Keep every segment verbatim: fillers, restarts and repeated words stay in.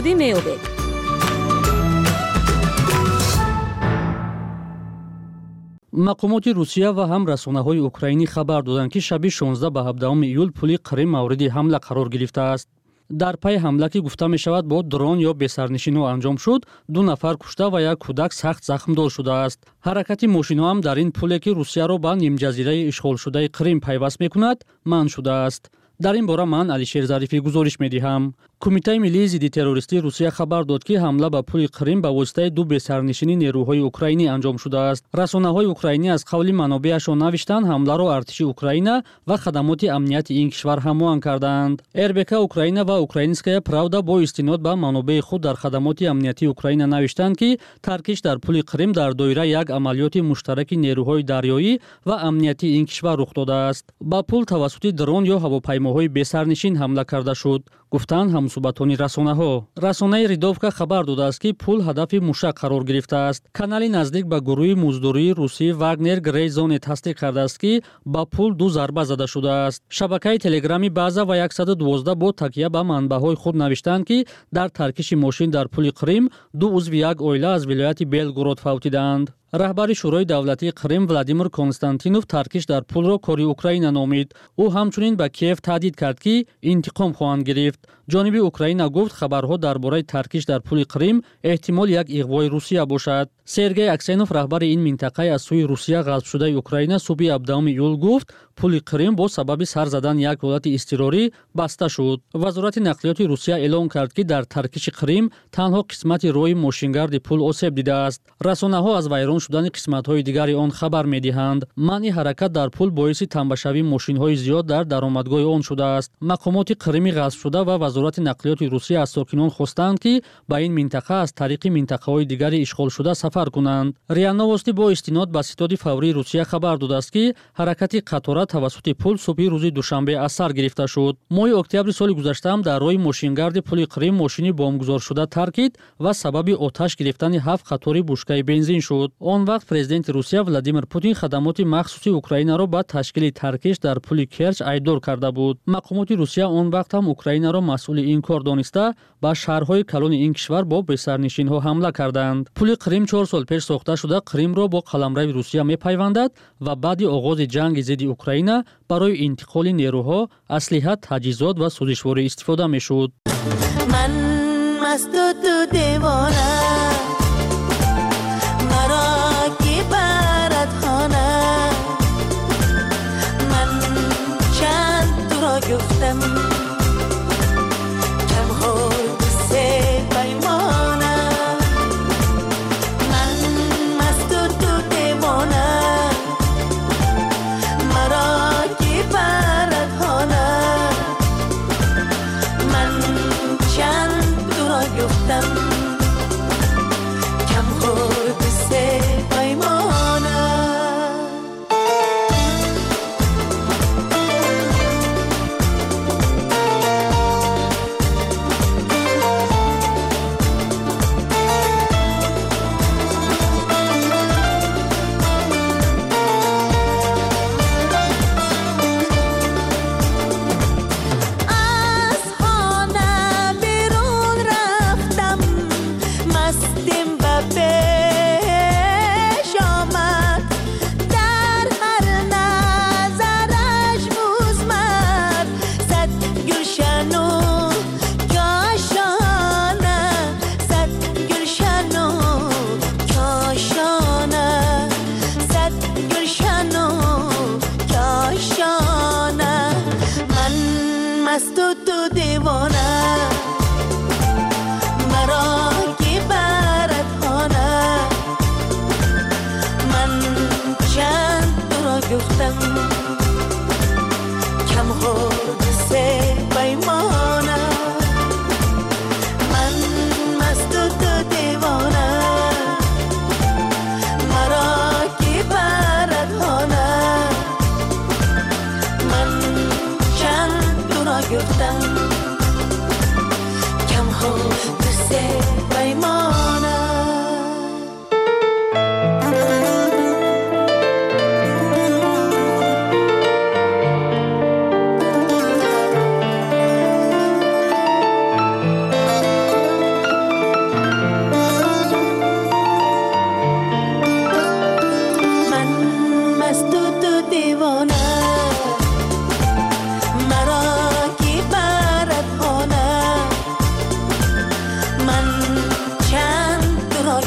می‌یابد. مقامات روسیه و هم رسانه‌های اوکراینی خبر دادند که شب شانزده به هفدهم ایول پل کریم مورد حمله قرار گرفته است. در پی حمله که گفته می شود با درون یا بسرنشین‌ها انجام شد، دو نفر کشته و یک کودک سخت زخم‌دار شده است. حرکت ماشین‌ها هم در این پلی که روسیه را به نیم جزیره اشغال شده کریم پیوست می‌کند، منع شده است. در این باره من علیشیر ظریفی گزارش می‌دهم. کمیته ملی ضد تروریستی روسیه خبر داد که حمله به پل کریم به واسطه دو بسرنشینی نیروهای اوکراینی انجام شده است. رسانه‌های اوکراینی از قول منابعشان نوشتند حمله را ارتش اوکراین و خدمات امنیتی این کشور هماهنگ کردند. اربک اوکراین و اوکراینسکایا پراودا با استناد به منابع خود در خدمات امنیتی اوکراین نوشتند که ترکش در پل کریم در دایره یک عملیات مشترک نیروهای دریایی و امنیتی این کشور رخ داده است. با پل توسط درون یا هواپیماهای بسرنشین حمله کرده شد، گفتند همسوبتانی رسانه‌ها. رسانه ریدوفکا خبر داده است که پل هدف موشک قرار گرفته است. کانالی نزدیک به گروه مزدوری روسی واگنر گری زون تصدیق کرده است که با پل دو ضربه زده شده است. شبکه تلگرامی بازا و صد و دوازده با تکیه به منبع‌های خود نوشتند که در ترکش ماشین در پل کریم دو عضو یک اویله از ولایت بلگورود فوتیدند. رهبر شورای دولتی کریم ولادیمیر کنستانتینوف ترکش در پل را کاری اوکراین نامید. او همچنین به کیف تهدید کرد که انتقام خواهند گرفت. جانب اوکراین گفت خبرها درباره ترکش در پل کریم احتمال یک اغوای روسیه باشد. سرگئی اکسینوف رهبر این منطقه از سوی روسیه غصب شده اوکراین صبح هفدهم ایول گفت پل کریم با سبب سر زدن یک حالت اضطراری بسته شد. وزارت نقلیات روسیه اعلام کرد که در ترکش کریم تنها قسمت روی ماشینگرد پل آسیب دیده است. رسانه‌ها از ویران شدن قسمت‌های دیگری آن خبر می‌دهند. منع حرکت در پل باعث تنبشوی ماشین‌های زیاد در درآمدگاه آن شده است. مقامات کریم غصب شده و وزارت نقلیات روسیه از ساکنان خواستند که به این منطقه از طریق منطقه‌های دیگری اشغال شده سفر کنند. ریان نوستی با استناد به ستاد فوری روسیه خبر داده است که حرکت قطار توسط پل صبح روز دوشنبه از سر گرفته شد. ماه اکتبر سال گذشته هم در روی ماشینگرد پل کریم ماشین بمبگذار شده ترکید و سبب آتش گرفتن هفت قطار بشکه بنزین شد. آن وقت پرزیدنت روسیه ولادیمیر پوتین خدمات مخصوصی اوکراین را به تشکیل ترکش در پل کرچ ایدار کرده بود. مقامات روسیه آن وقت هم اوکراین را مسئول این کار دانسته به شهرهای کلان این کشور با بسرنشین‌ها حمله کردند. پل کریم چهار سال پیش ساخته شده کریم را با قلمرو روسیه می‌پیوندد و بعد از جنگ ضد اوکراین برای انتقال نیروها، اسلحه، تجهیزات و سوزشواری استفاده می‌شد. من مست و تو دیوانه مرا کی برات خانه من چند تو را گفتم کم خود سه پیمانه من مست و تو دیوانه مرا کی برات خانه من چند تو را گفتم کم خود سه پیمانه مست و تو دیوانه مرا کی برات خانه من چند تو را گفتم کم خود سه پیمانه من مست و تو دیوانه مرا کی برات خانه من چند تو را گفتم کم خود سه پیمانه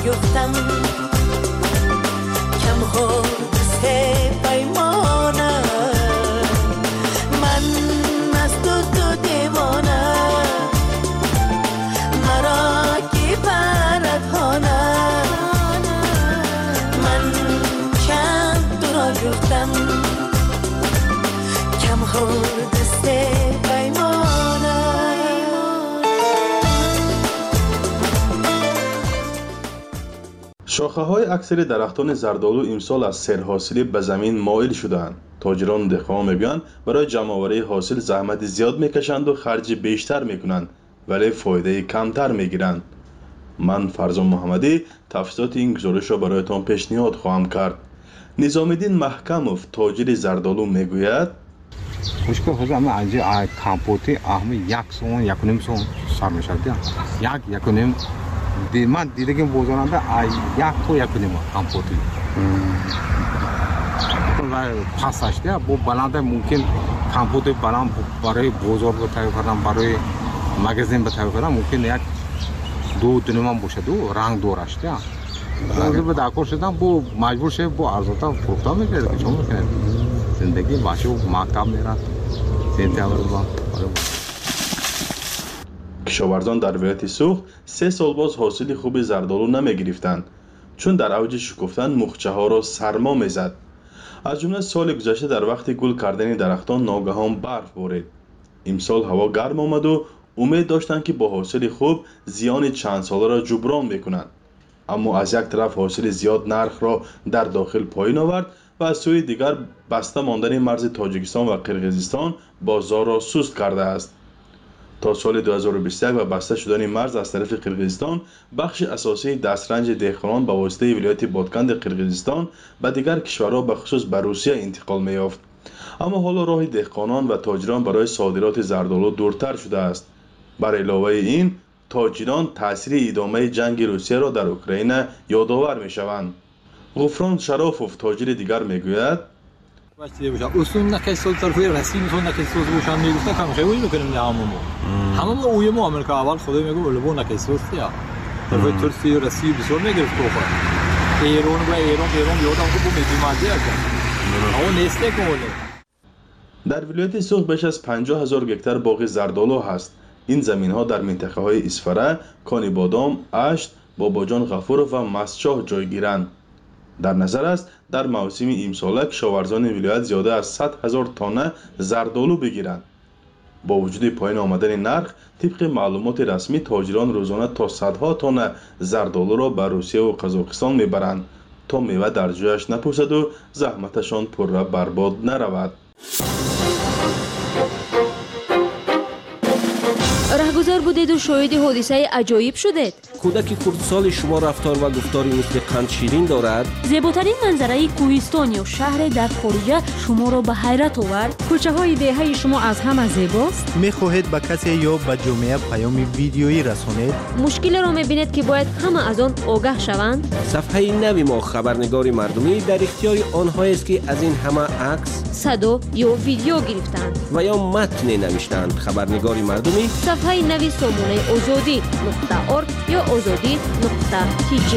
گفتم کم خود سه پیمانه من از تو تو دیوانه مرا کی پردهانه من چند تو را گفتم کم خود سه پیمانه. شاخه‌های اکثر درختان زردآلو امسال از سرحاصلی به زمین مائل شدند. تاجران و دهقانان میگویند برای جمع‌آوری حاصل زحمت زیاد میکشند و خرج بیشتر میکنند ولی فایده کمتر میگیرند. من فرزان محمدی تفصیلات این گزارش را برایتان پیشنهاد خواهم کرد. نظام الدین محکموف تاجر زردآلو میگوید خوشکو خودم از این کامپوتی اهمی یک سوم یک و نیم سوم سر میشد یک یک و نیم دی من دیده که بازارنده یک تو یک و نیم کامپوتی پسش ده با بلنده ممکن کامپوت بلند برای بازار بتایی کردن برای مغازین بتایی کردن ممکن یک دو دنیم باشه دو رنگ دورش ده اگر به دکور شدن با مجبور شه با ارزاتا فروخته میکنه که چون میکنه زندگی باشه و مکتب میرن زندگی با کشاورزان در ولایت سوخت سه سال باز حاصل خوب زردآلو نمیگرفتند چون در اوج شکفتن مخچه ها را سرما میزد. از جمله سال گذشته در وقت گل کردن درختان ناگهان برف بارید. امسال هوا گرم آمد و امید داشتند که با حاصل خوب زیان چند ساله را جبران میکنند. اما از یک طرف حاصل زیاد نرخ را در داخل پایین آورد و از سوی دیگر بسته ماندن مرز تاجیکستان و قرقیزستان بازار را سست کرده است. تا سال دو هزار و بیست و یک و بسته شدن مرز از طرف قرقیزستان بخش اساسی دسترنج دهقانان به واسطه ولایت بادکند قرقیزستان به دیگر کشورها به خصوص به روسیه انتقال می‌یافت. اما حالا راه دهقانان و تاجران برای صادرات زردآلو دورتر شده است. بر علاوه این تاجران تاثیر ادامه جنگ روسیه را در اوکراین یادآور می‌شوند. غفران شرافوف تاجر دیگر میگوید اصلا نکسل طرفی رسمی میتونه نکسل روشن میگفته کم خیلی میکنیم نه همون همون ما اوی ما امریکا اول خدا میگه ولی بو نکسل یا طرفی ترسی رسمی بسیار میگرفت تو خود ایران و ایران ایران یادم تو میدی ماده کرد اون نیسته کوله. در ولایت سوخت بیش از پنجاه هزار گکتار باغ زردآلو هست. این زمین ها در منطقه های اسفره، کانی بادام، اشت، باباجان غفور و مسچاه جای گیرند. در نظر است در موسم امساله کشاورزان ولایت زیاده از صد هزار تانه زردآلو بگیرند. با وجود پایین آمدن نرخ طبق معلومات رسمی تاجران روزانه تا صدها تانه زردآلو را به روسیه و قزاقستان میبرند تا میوه در جایش نپوسد و زحمتشان پرره برباد نرود. رهگذر بودید و شاهد حادثه عجایب شدید. کودک خردسال شما رفتار و گفتاری مثل قند شیرین دارد. زیباترین منظره کوهستان یا شهر در خارج شما را به حیرت آورد. کوچه های دهه شما از همه زیباست. میخواهید به کسی یا به جامعه پیام ویدیویی رسانید؟ مشکل را میبینید که باید همه از آن آگاه شوند. صفحه نوی ما خبرنگار مردمی در اختیار آنها است که از این همه عکس، صدا یا ویدیو گرفتند و یا متن نوشتند. خبرنگار مردمی صفحه نوی سامانه آزادی نقطه ارگ یا آزادی نقطه تی جی.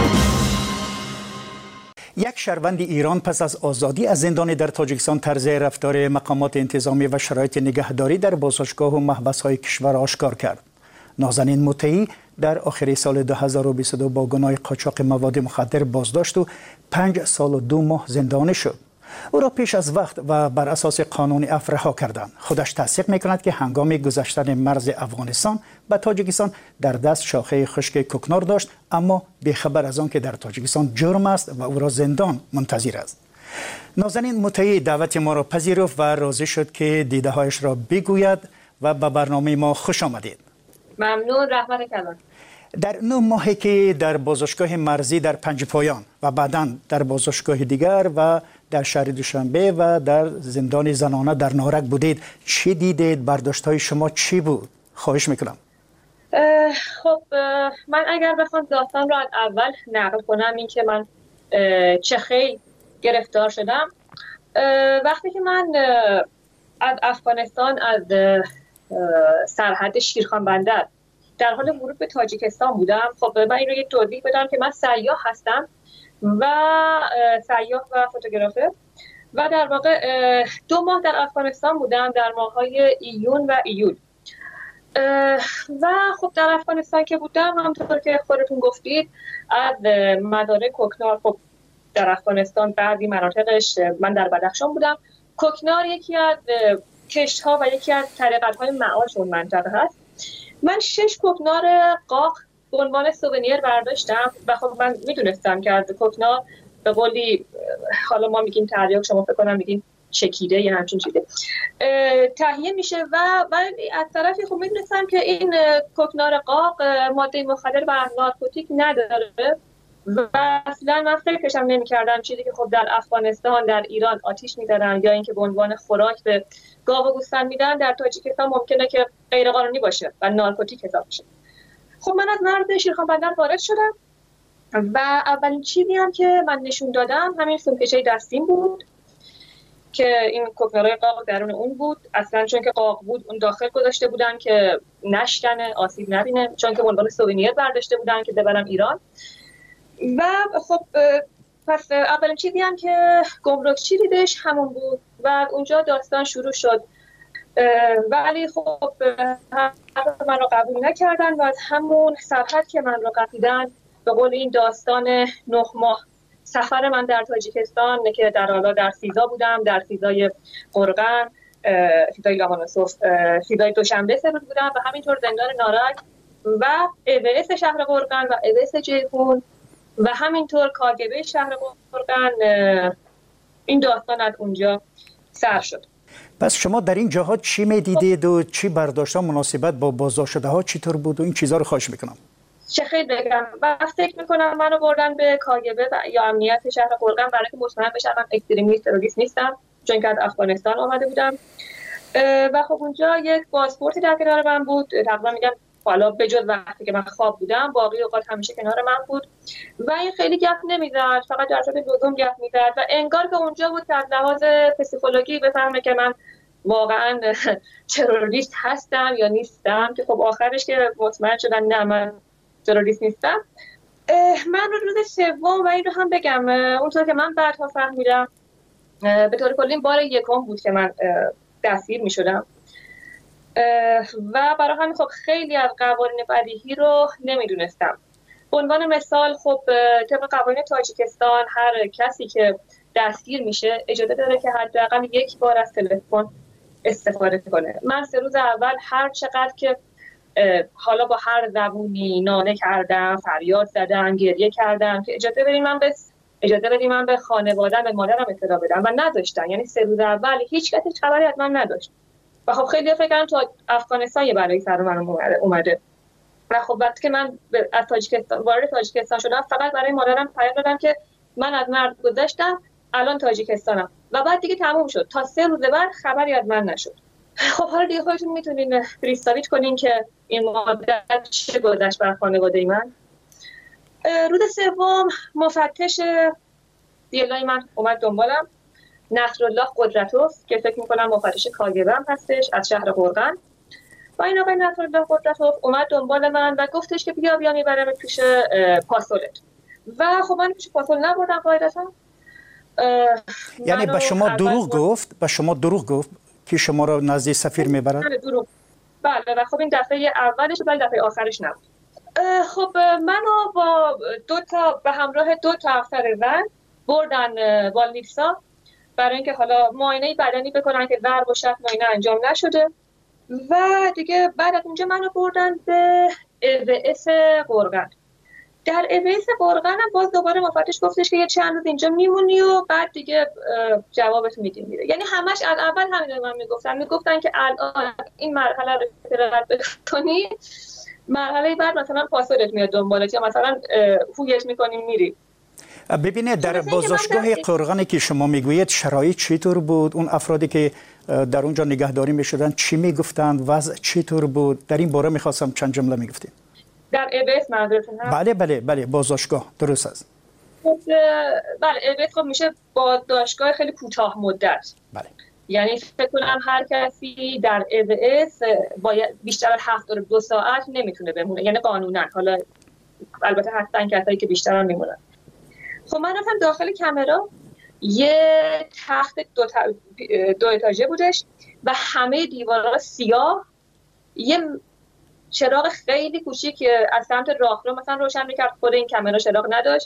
یک شهروند ایران پس از آزادی از زندان در تاجیکستان طرز رفتار مقامات انتظامی و شرایط نگهداری در بازداشتگاه و محبس‌های کشور آشکار کرد. نازنین مطیعی در آخر سال دو هزار و بیست و دو با گناه قاچاق مواد مخدر بازداشت و پنج سال و دو ماه زندانی شد. او را پیش از وقت و بر اساس قانون عفو رها کردند. خودش تصدیق می‌کند که هنگام گذشتن مرز افغانستان به تاجیکستان در دست شاخه خشک کوکنار داشت، اما بیخبر از آن که در تاجیکستان جرم است و او را زندان منتظر است. نازنین مطیعی دعوت ما را پذیرفت و راضی شد که دیده‌هایش را بگوید و به برنامه ما خوش آمدید. ممنون. رحمت کلان. در نه ماهی که در بازداشتگاه مرزی در پنج پایان و بعداً در بازداشتگاه دیگر و در شهر دوشنبه و در زندان زنانه در نارک بودید، چی دیدید؟ برداشت‌های شما چی بود؟ خواهش میکنم. خب من اگر بخوام داستان را از اول نقل کنم، این که من چه خیلی گرفتار شدم. وقتی که من از افغانستان از سرحد شیرخان بندر در حال ورود به تاجیکستان بودم. خب من این رو یک توضیح بدم که من سیاح هستم و سیاح و فوتوگرافر و در واقع دو ماه در افغانستان بودم در ماه‌های ایون و ایول. و خب در افغانستان که بودم همونطور که خودتون گفتید از مزارع کوکنار، خب در افغانستان بعضی مناطقش، من در بدخشان بودم، کوکنار یکی از کشت‌ها و یکی از طریقت‌های معاش اون منطقه هست. من شش کوکنار قاق به عنوان سوونیر برداشتم و خب من میدونستم که از کوکنار به قولی حالا ما میگیم تریاک، شما فکر کنم میگین چکیده یا همچین چیزی تهیه میشه و ولی از طرفی خب میدونستم که این کوکنار قاق ماده مخدر و نارکوتیک نداره و اصلا من فکرشم نمی‌کردم چیزی که خب در افغانستان، در ایران آتیش می‌زدن یا اینکه به عنوان خوراک به گاو و گوسفند میدن، در تاجیکستان ممکنه که غیر قانونی باشه و نارکوتیک حساب بشه. خب من از مرز شیرخان بندر وارد شدم و اولین چیزی هم که من نشون دادم همین سومکشه دستیم بود که این کوکنارای قاق درون اون بود. اصلا چون که قاق بود اون داخل گذاشته بودن که نشکنه، آسیب نبینه، چون که عنوان سوونیر برداشته بودن که ببرم ایران. و خب پس اولین چیزی هم که گمرکچی دیدش همون بود و اونجا داستان شروع شد. ولی خب من رو قبول نکردن و از همون سرحد که من رو قپیدن به قول این داستان نه ماه سفر من در تاجیکستان که در حالا در سیزا بودم، در سیزای قرغن، سیزای لاهانوسوف، سیزای دوشنبه سه روز بودم و همینطور زندان نارک و اوس شهر قرغن و اوس جیهون و همینطور کاگبه شهر قرغن. این داستان از اونجا سر شد. پس شما در این جاها چی میدیدید و چی برداشت مناسبت با بازداشت شده ها چطور بود و این چیزها رو خواهش میکنم؟ چه خیلی بگم و فکر میکنم منو بردن به کاگبه و یا امنیت شهر قرغن برای که مطمئن بشم من اکستریمیست تروریست نیستم، چون که از افغانستان آمده بودم. و خب اونجا یک پاسپورتی در کنار من بود، تقریبا میگم حالا به جز وقتی که من خواب بودم باقی اوقات همیشه کنار من بود و این خیلی گپ نمیزد، فقط در صورت لزوم گپ میزد و انگار که اونجا بود که از لحاظ پسیکولوژی بفهمه که من واقعا تروریست هستم یا نیستم، که خب آخرش که مطمئن شدن نه من تروریست نیستم. من رو روز سوم و این رو هم بگم اونطور که من بعدها فهمیدم به طور کلی بار یکم بود که من دستگیر می شدم و برای همین خب خیلی از قوانین بدیهی رو نمیدونستم. به عنوان مثال خب طبق قوانین تاجیکستان هر کسی که دستگیر میشه اجازه داره که حداقل یک بار از تلفن استفاده کنه. من سه روز اول هر چقدر که حالا با هر زبونی ناله کردم، فریاد زدم، گریه کردم که اجازه بدید من به اجازه بدید من به خانواده‌ام، به مادرم اطلاع بدم و نذاشتن. یعنی سه روز اول هیچ کسی خبری از من نداشت و خب خیلی فکر کردن تو افغانستان یه بلایی سر من اومده و خب وقتی که من از تاجیکستان وارد تاجیکستان شدم فقط برای مادرم پیام دادم که من از مرز گذشتم، الان تاجیکستانم و بعد دیگه تموم شد. تا سه روز بعد خبری از من نشد. خب حالا دیگه خودتون میتونین پریستاویت کنین که این مدت چه گذشت بر خانواده من. روز سوم مفتش دیلای من اومد دنبالم، نصرالله قدرتوف که فکر میکنم مفتش کاگبه هم هستش از شهر قرغن و این آقای نصرالله قدرتوف اومد دنبال من و گفتش که بیا بیا میبرم پیش پاسولت و خب من پیش پاسول نبردم قاعدتا. یعنی به شما دروغ گفت به شما دروغ گفت که شما را نزد سفیر میبرد؟ بله دروغ. بله و خب این دفعه اولش ولی دفعه آخرش نبود. خب منو با دو تا به همراه دو تا افسر زن بردن والنیفسا برای اینکه حالا معاینه بدنی بکنن که ضرب و شتم اینا انجام نشده و دیگه بعد از اونجا منو بردن به اوس قرغن. در اوس قرغن هم باز دوباره مفتش گفتش که یه چند روز اینجا میمونی و بعد دیگه جوابت میدیم میره. یعنی همش از اول همین من میگفتن میگفتن که الان این مرحله رو که رد بکنی مرحله بعد مثلا پاسورت میاد دنبالت یا مثلا هویت میکنی میری. ببینید در بازداشتگاه قرغنی که شما میگویید شرایط چطور بود؟ اون افرادی که در اونجا نگهداری میشدن چی میگفتند؟ وضع چطور بود؟ در این باره میخواستم چند جمله میگفتید. در اوس منظورتون هست؟ بله بله بله بازداشتگاه درست است. بله اوس خب میشه بازداشتگاه خیلی کوتاه مدت. بله. یعنی فکر کنم هر کسی در ای وی اس باید بیشتر از هفتاد و دو ساعت نمیتونه بمونه، یعنی قانونا. حالا البته هستن کسایی که بیشتر هم میمونن. خب من رفتم داخل کامرا، یه تخت دو, تا... دو اتاژه بودش و همه دیوارها سیاه، یه چراغ خیلی کوچیک از سمت راهرو مثلا روشن میکرد، خود این کامرا چراغ نداشت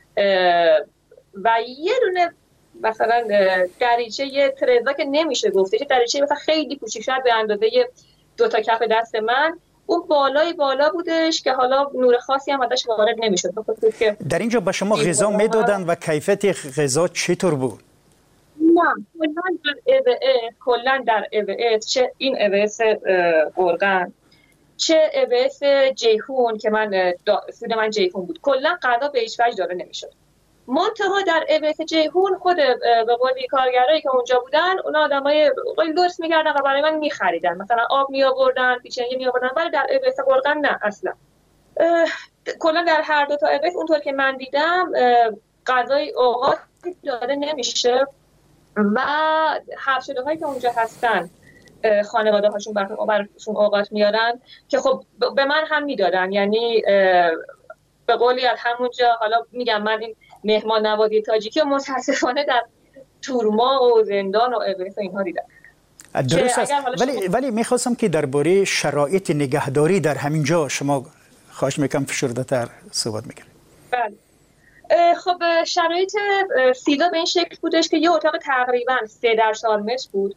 و یه دونه مثلا دریچه، یه ترزا که نمیشه گفته، یه دریچه مثلا خیلی کوچیک، شاید به اندازه دو تا کف دست من، اون بالای بالا بودش که حالا نور خاصی هم ازش وارد نمیشد. در اینجا به شما غذا میدادن و کیفیت غذا چطور بود؟ نه کلا در ای وی اس، کلا در ای وی اس، چه این ای وی اس گرگان چه ای وی اس جیهون که من سود من جیهون بود، کلا غذا به هیچ وجه داده نمیشد. منتها در ای وی اس جیهون خود به قولی کارگرایی که اونجا بودن، اونا آدمای لوس می‌کردن و برای من می‌خریدن، مثلا آب می‌آوردن، پیچنگی می‌آوردن، ولی در ای وی اس گرگان نه اصلا. کلا در هر دو تا ای وی اس اونطور که من دیدم غذای اوقات داده نمیشه و همشده‌هایی که اونجا هستن خانواده هاشون براشون اوقات میارن که خب به من هم میدادن، یعنی به قولی از همونجا، حالا میگم من این مهمان نوازی تاجیکی و متاسفانه در تورما و زندان و ای وی اس اینها دیدم. درست است، ولی ولی میخواستم که درباره شرایط نگهداری در همین جا شما خواهش میکنم فشرده‌تر صحبت میکنید. بله. خب شرایط سیدا به این شکل بودش که یه اتاق تقریبا سه در چهار متر بود.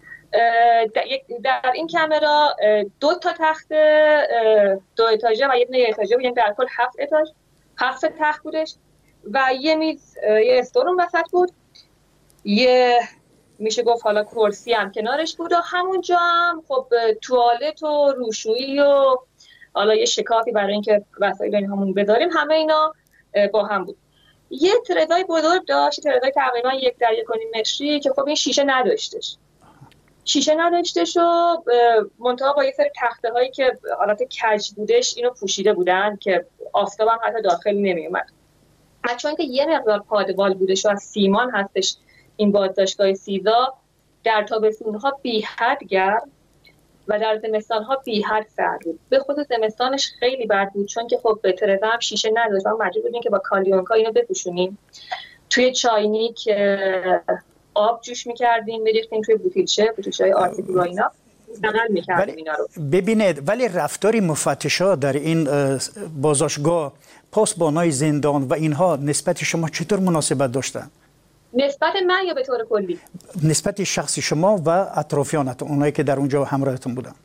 در این کامرا دو تا تخت دو اتاژه و یه دونه اتاژه بود، یعنی در کل هفت اتاژ، هفت تخت بودش و یه میز، یه استور اون وسط بود، یه میشه گفت حالا کرسی هم کنارش بود و همونجا هم خب توالت و روشویی و حالا یه شکافی برای اینکه وسایل این همون بذاریم، همه اینا با هم بود. یه ترزای بزرگ داشت، ترزای تقریبا یک در یک و نیم متری که خب این شیشه نداشتش شیشه نداشتش و منتها با یه سری تخته هایی که حالت کج بودش اینو پوشیده بودن که آفتاب هم حتی داخل نمی اومد. و چون که یه مقدار پادبال بودش و از سیمان هستش این بازداشتگاه سیدا، در تابستون‌ها بی حد گرم و در زمستان‌ها بی حد سرد بود. به خود زمستانش خیلی بد بود چون که خب ترزا هم شیشه نداشت و مجبور بودیم که با کالیونکا اینو بپوشونیم. توی چاینیک آب جوش می‌کردیم، می‌ریختیم توی بوتیلچه، بوتیلچه‌های آرتیفی و اینا استعمال می‌کردیم اینا رو. ببینید ولی رفتاری مفتشا در این بازداشتگاه، پاسبانای زندان و اینها نسبت شما چطور مناسبت داشتن؟ نسبت من یا به طور کلی؟ نسبت شخصی شما و اطرافیانتون، اونایی که در اونجا همراهتون بودن.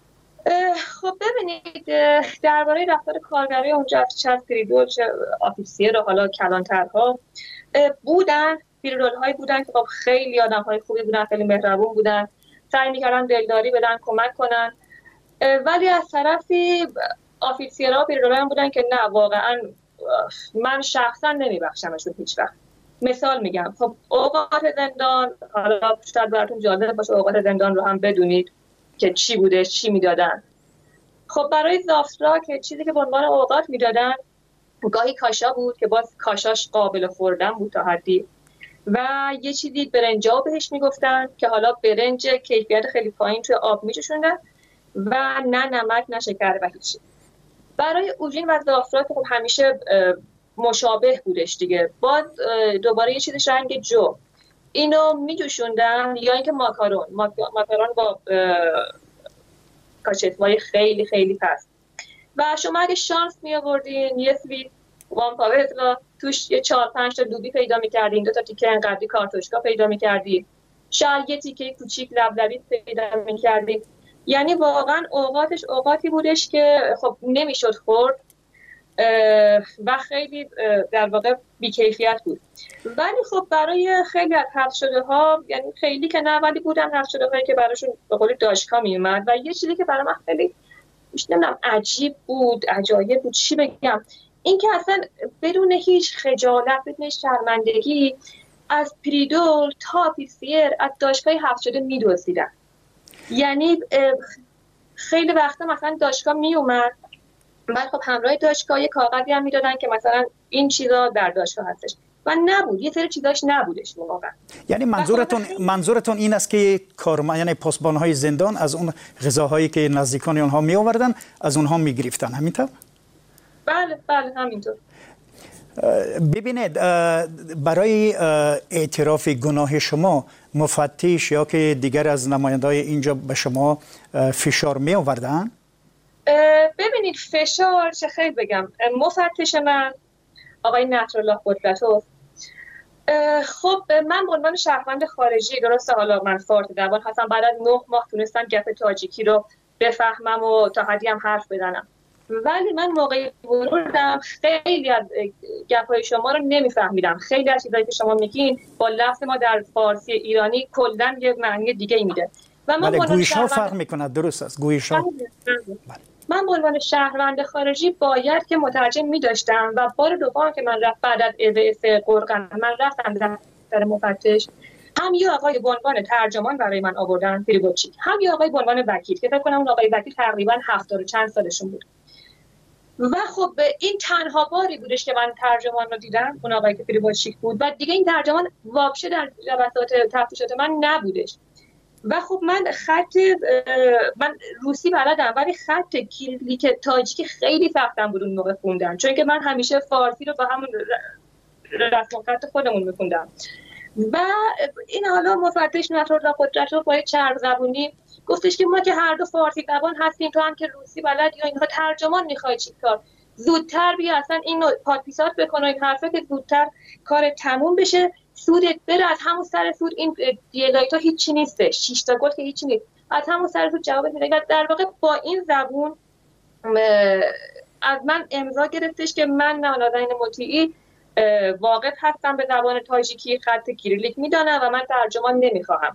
خب ببینید درباره رفتار کارگرای اونجا، چه پریدول چه آفیسیر و حالا کلانترها بودن، پیرول هایی بودن که خب خیلی آدم های خوبی بودن، خیلی مهربون بودن، سعی میکردن دلداری بدن، کمک کنن، ولی از طرفی آفیسیرها و پیرول هم بودن که نه واقعا من شخصا نمیبخشمشون هیچ وقت. مثال میگم، خب اوقات زندان، حالا شاید براتون جالب باشه اوقات زندان رو هم بدونید که چی بوده، چی میدادن. خب برای زافترا که چیزی که به عنوان اوقات میدادن، گاهی کاشا بود که باز کاشاش قابل خوردن بود تا حدی، و یه چیزی برنجاو بهش میگفتن که حالا برنج کیفیت خیلی پایین توی آب میچشوندن و نه نمک نه شکر و هیچی. برای اوژین و زافترا که خب همیشه مشابه بودش دیگه، باز دوباره یه چیزش رنگ جو، اینو میجوشوندن، یا اینکه ماکارون ماکارون با کاچتوای خیلی خیلی پست. و شما اگه شانس می آوردین یه سویت وان پاور توش یه چهار پنج تا دوبی پیدا می‌کردین، دو تا تیکه انقدری کارتوشکا پیدا می‌کردین، شاید یه تیکه کوچیک لبلبی پیدا می‌کردین. یعنی واقعا اوقاتش اوقاتی بودش که خب نمیشد خورد و خیلی در واقع بی‌کیفیت بود. ولی خب برای خیلی از حذف شده ها، یعنی خیلی که نه ولی بودن حذف شده هایی که براشون به قولی داشکا میومد. و یه چیزی که برای من خیلی نمیدونم عجیب بود، عجایب بود، چی بگم، این که اصلا بدون هیچ خجالت، بدون شرمندگی از پریدول تا آفیسیر از داشکای حذف شده میدزدیدن. یعنی خیلی وقتا مثلا داشکا میومد، بعد خب همراه داشکا یه کاغذی هم میدادن که مثلا این چیزا در داشکا هستش، و نبود، یه سری چیزاش نبودش واقعا. یعنی منظورتون منظورتون این است که کارمند یعنی پاسبان‌های زندان از اون غذاهایی که نزدیکان اونها می آوردن از اونها می گرفتن، همینطور؟ بله بله همینطور. ببینید برای اعتراف گناه شما مفتش یا که دیگر از نماینده‌های اینجا به شما فشار می آوردن؟ ببینید فشار چه خیلی بگم، مفتش من آقای نصرالله قدرتوف، خب من به عنوان شهروند خارجی، درسته حالا من فارس زبان هستم، بعد از نه ماه تونستم گپ تاجیکی رو بفهمم و تا حدی هم حرف بزنم، ولی من موقعی ورودم خیلی از گپ‌های شما رو نمیفهمیدم. خیلی از چیزایی که شما میگین با لفظ ما در فارسی ایرانی کلاً یه معنی دیگه میده و من بله گویش‌ها فرق میکنه. درست است گویش‌ها. من به عنوان شهروند خارجی باید که مترجم می‌داشتم و بار دوم که من رفت بعد از اذاعه قرقن من رفتم دفتر مفتش، هم یه آقای به عنوان ترجمان برای من آوردن پریبوچی، هم یه آقای به عنوان وکیل که فکر کنم اون آقای وکیل تقریبا هفتاد و چند سالشون بود و خب این تنها باری بودش که من ترجمان رو دیدم، اون آقای که پریبوچی بود و دیگه این ترجمان واپشه در جلسات تفتیشات من نبودش و خب من خط من روسی بلدم ولی خط کلیک تاجیکی خیلی سختم بود اون موقع خوندم، چون که من همیشه فارسی رو با همون رسم خط خودمون میخوندم و این حالا مفتش نصرالله قدرتوف با چرب زبونی گفتش که ما که هر دو فارسی زبان هستیم، تو هم که روسی بلد یا اینها ترجمان میخوای چی کار، زودتر بیا اصلا این پادپیسات بکن و این حرفه که زودتر کار تموم بشه، سودت بره، از همون سر سود این دیلایت ها هیچی نیسته، شش تا گل که هیچی نیست، از همون سر سود جواب میده. در واقع با این زبون از من امضا گرفتش که من نازنین مطیعی واقف هستم به زبان تاجیکی، خط کیریلیک میدانم و من ترجمان نمیخواهم.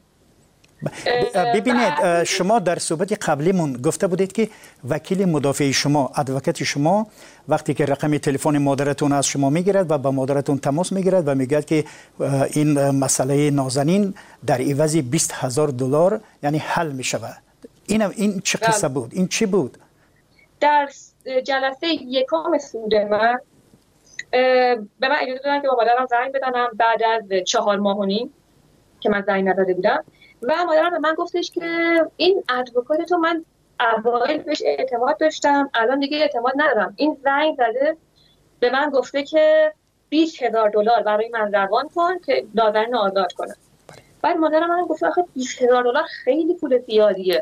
ببینید شما در صحبت قبلیمون گفته بودید که وکیل مدافع شما، ادوکات شما وقتی که رقم تلفن مادرتون از شما میگیرد و با مادرتون تماس میگیرد و میگه که این مسئله نازنین در عوض بیست هزار دلار یعنی حل میشود، این این چه قصه بود؟ این چی بود؟ در جلسه یکم سود من به من اجازه دادن که با مادرم زنگ بزنم بعد از چهار ماه و نیم که من زنگ نزده بودم و مادرم به من گفتش که این ادوکات تو من اوایل بهش اعتماد داشتم، الان دیگه اعتماد ندارم، این زنگ زده به من گفته که بیست هزار دلار برای من روان کن که نازنین آزاد کنم. بعد مادرم من گفت آخه بیست هزار دلار خیلی پول زیادیه،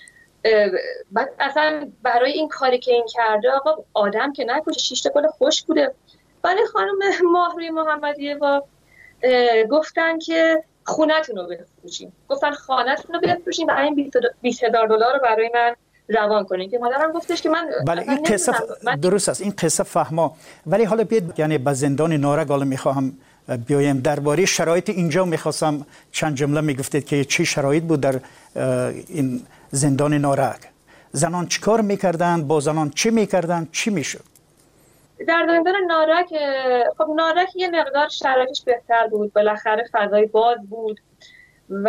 بعد اصلا برای این کاری که این کرده آقا آدم که نکشه، شش تا گل خوش بوده. ولی خانم ماهروی محمدیه با گفتن که خونه‌تون رو بفروشین، گفتن خانه‌تون رو بفروشین و این بیست هزار دلار رو برای من روان کنین که مادرم گفتش که من بله این قصه من... درست است، این قصه فهما. ولی حالا بیاد یعنی به زندان نارک حالا میخواهم بیایم درباره شرایط اینجا میخواستم چند جمله میگفتید که چی شرایط بود در این زندان نارک، زنان چیکار میکردن، با زنان چی میکردن، چی میشد در زندان نارک؟ خب نارک یه مقدار شرایطش بهتر بود، بالاخره فضای باز بود و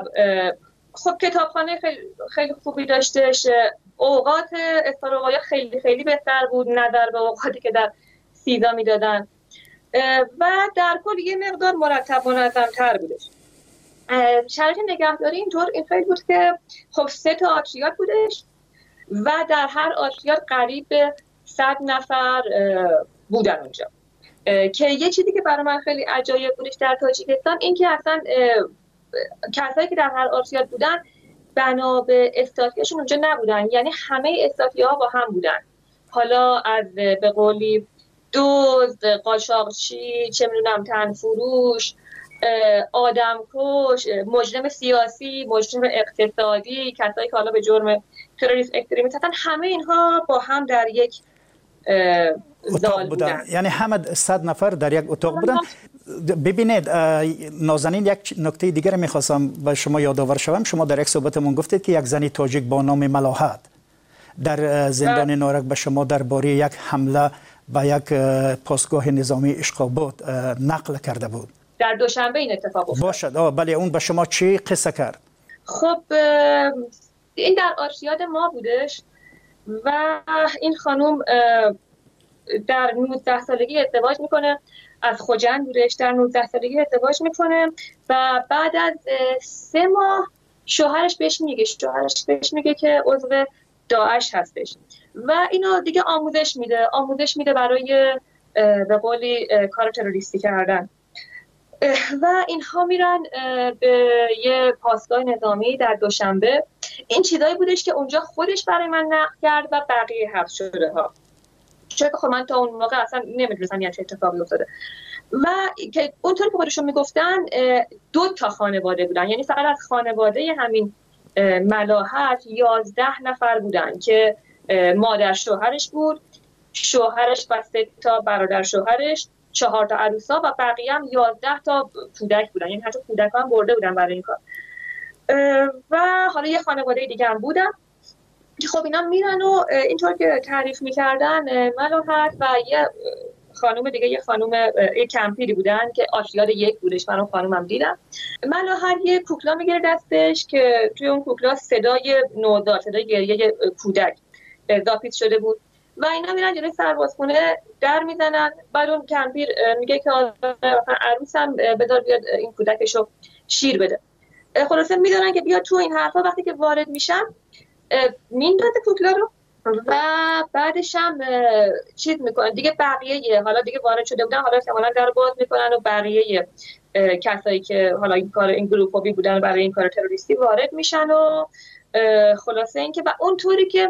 خب کتابخانه خیلی خیلی خوبی داشتش، اوقات استراحت خیلی خیلی بهتر بود نظر به اوقاتی که در سیدا میدادن و در کل یه مقدار مرتب و منظم‌تر بودش. شرایط نگهداری اینطور این خیلی بود که خب سه تا آتریات بودش و در هر آتریات قریب به صد نفر بودن اونجا که یه چیزی که برای من خیلی عجایب بودش در تاجیکستان این که اصلا کسایی که در هر آتریات بودن بنا به استاتیاشون اونجا نبودن، یعنی همه استاتیاها با هم بودن، حالا از به قولی دزد، قاچاقچی، چه میدونم تنفروش، آدمکش، مجرم سیاسی، مجرم اقتصادی، کسایی که حالا به جرم تروریسم اکستریمیسم هستن، همه اینها با هم در یک اتاق بودن. یعنی همه صد نفر در یک اتاق بودن. ببینید نازنین، یک نکته دیگر میخواستم به شما یادآور شوم. شما در یک صحبتمون گفتید که یک زنی تاجیک با نام ملاحت در زندان نارک به شما درباره یک حمله به یک پاسگاه نظامی اشقاباد نقل کرده بود. در دوشنبه این اتفاق افتاد. باشد. آه بله، اون به شما چی قصه کرد؟ خب این در آرشیاد ما بودش و این خانوم در نوزده سالگی ازدواج میکنه، از خوجندورش در نوزده سالگی ازدواج میکنه و بعد از سه ماه شوهرش بهش میگه شوهرش بهش میگه که عضو داعش هستش و اینو دیگه آموزش میده آموزش میده برای به قولی کار تروریستی کردن و اینها میرن به یه پاسگاه نظامی در دوشنبه. این چیزایی بودش که اونجا خودش برای من نقل کرد و بقیه حبس شده ها، چون خب من تا اون موقع اصلا نمیدونستم یه چه اتفاقی افتاده و که اونطور که خودشون میگفتن دو تا خانواده بودن، یعنی فقط از خانواده همین ملاحت یازده نفر بودن که مادر شوهرش بود، شوهرش و سه تا برادر شوهرش، چهار تا عروسا و بقیه هم یازده تا کودک بودن، یعنی حتی کودک هم برده بودن برای این کار. و حالا یه خانواده دیگه هم بودن. خب اینا میرن و اینطور که تعریف میکردن ملاحت و یه خانم دیگه یه خانم یه کمپیری بودن که آشیار یک بودش، من اون خانومم دیدم. ملاحت یه کوکلا میگیره دستش که توی اون کوکلا صدای نوزاد، صدای گریه کودک اضافه شده بود و اینا میرن جلوی سربازخونه در میزنن. بعد اون کمپیر میگه که عروسم بذار بیاد این کودکشو شیر بده. خلاصه میدونن که بیاد تو این حرفا. وقتی که وارد میشن میندازه کوکلا رو و بعدش هم چیز میکنن دیگه. بقیه حالا دیگه وارد شده بودن، حالا احتمالاً در باز میکنن و بقیه کسایی که حالا این کار این گروپی بودن برای این کار تروریستی وارد میشن و خلاصه این که و اونطوری که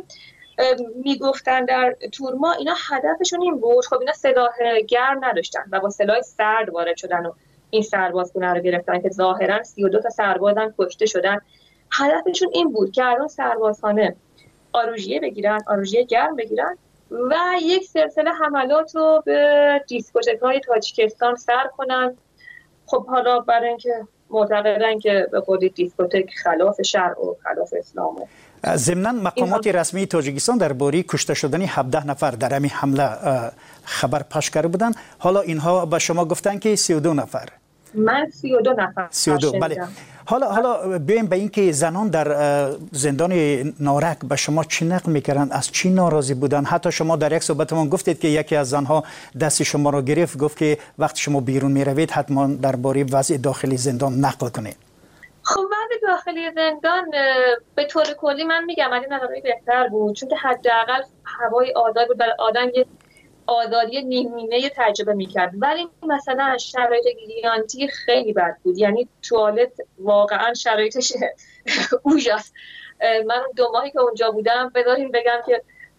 میگفتن در تورما اینا هدفشون این بود. خب اینا سلاح گرم نداشتن و با سلاح سرد وارد شدن و این سربازخونه رو گرفتن که ظاهرا سی و دو تا سربازن کشته شدن. هدفشون این بود که از اون سربازخانه آروژیه بگیرن، آروژیه گرم بگیرن و یک سلسله حملات رو به دیسکوتک‌های تاجیکستان سر کنن. خب حالا برای اینکه معتقدن که به خودی دیسکوتک خلاف شرع و خلاف اسلامه. ضمناً مقامات رسمی تاجیکستان درباره کشته شدن هفده نفر در همین حمله خبر پخش کرده بودند. حالا اینها به شما گفتن که سی و دو نفر. من سی و دو نفر. سی و دو بله. حالا حالا بیایم به اینکه زنان در زندان نارک به شما چی نقل میکردن، از چی ناراضی بودن؟ حتی شما در یک صحبتمان گفتید که یکی از زنها دست شما رو گرفت، گفت که وقتی شما بیرون میروید حتما درباره وضع داخلی زندان نقل کنید. خب وضع داخلی زندان به طور کلی من میگم از این نظری بهتر بود، چون که حداقل هوای آزاد بود، برای آدم یه آزادی نیمینه تجربه میکرد. ولی مثلا شرایط گیانتی خیلی بد بود، یعنی توالت واقعا شرایطش اوجاست. من دو ماهی که اونجا بودم بذاریم بگم که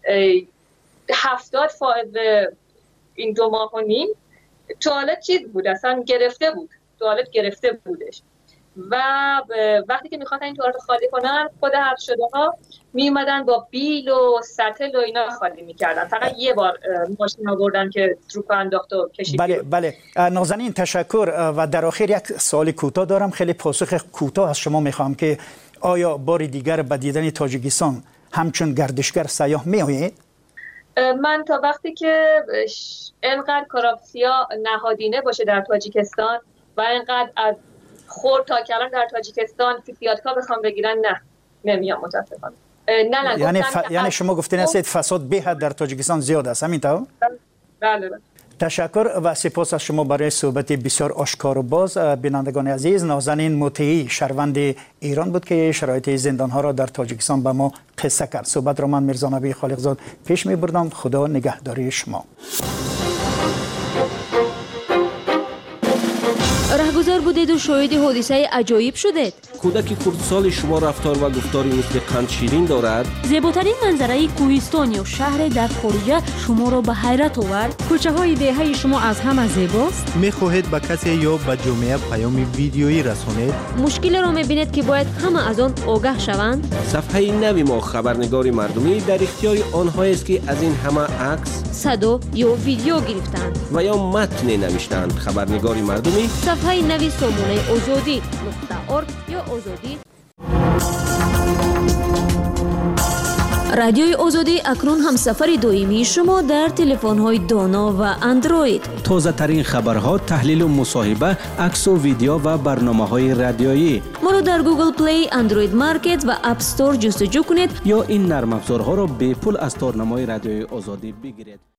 هفتاد فائز این دو ماه و نیم توالت چیز بود، اصلا گرفته بود، توالت گرفته بودش و وقتی که میخواستن این توالت خالی کنن خود حبس شده ها می اومدن با بیل و سطل و اینا خالی میکردن. فقط یه بار ماشین آوردن که تروپ انداخت و کشید. بله بله نازنین تشکر. و در آخر یک سوال کوتاه دارم، خیلی پاسخ کوتاه از شما میخوام که آیا بار دیگر به دیدن تاجیکستان همچون گردشگر سیاح میآیید؟ من تا وقتی که اینقدر کراپسیا نهادینه باشه در تاجیکستان و اینقدر از خورد تا کلان در تاجیکستان فیفیاتکا بخوام بگیرن نه نمیام متاسفانه. نه نه یعنی ف... یعنی شما گفتین هستید فساد به حد در تاجیکستان زیاد است، همین طور؟ بله بله. تشکر و سپاس از شما برای صحبت بسیار آشکار و باز. بینندگان عزیز، نازنین مطیعی شهروند ایران بود که شرایط زندان ها را در تاجیکستان به ما قصه کرد. صحبت را من میرزا نبی خالقزاد پیش میبردم. خدا نگهداری شما. رهگذر بودید و شاهد حادثه عجایب شدید. کودک کردسال شما رفتار و گفتاری مثل قند شیرین دارد. زیباترین منظره کوهستان یا شهر در خارج شما را به حیرت آورد. کوچه های دهه شما از همه زیباست. میخواهید به کسی یا به جامعه پیام ویدیویی رسانید؟ مشکل را میبینید که باید همه از آن آگاه شوند. صفحه نوی ما خبرنگار مردمی در اختیار آنهایی است که از این همه عکس، صدا یا ویدیو گرفتند و یا متن نوشتند. خبرنگار مردمی صفحه نوی سامانه آزادی نقطه ارگ یا آزادی. رادیوی آزادی اکنون همسفر دائمی شما در تلفن‌های دانا و اندروید. تازه ترین خبرها، تحلیل و مصاحبه، عکس و ویدیو و برنامه‌های رادیویی. ما را در گوگل پلی، اندروید مارکت و اپ استور جستجو کنید یا این نرم افزارها را به پول از تارنمای رادیوی آزادی بگیرید.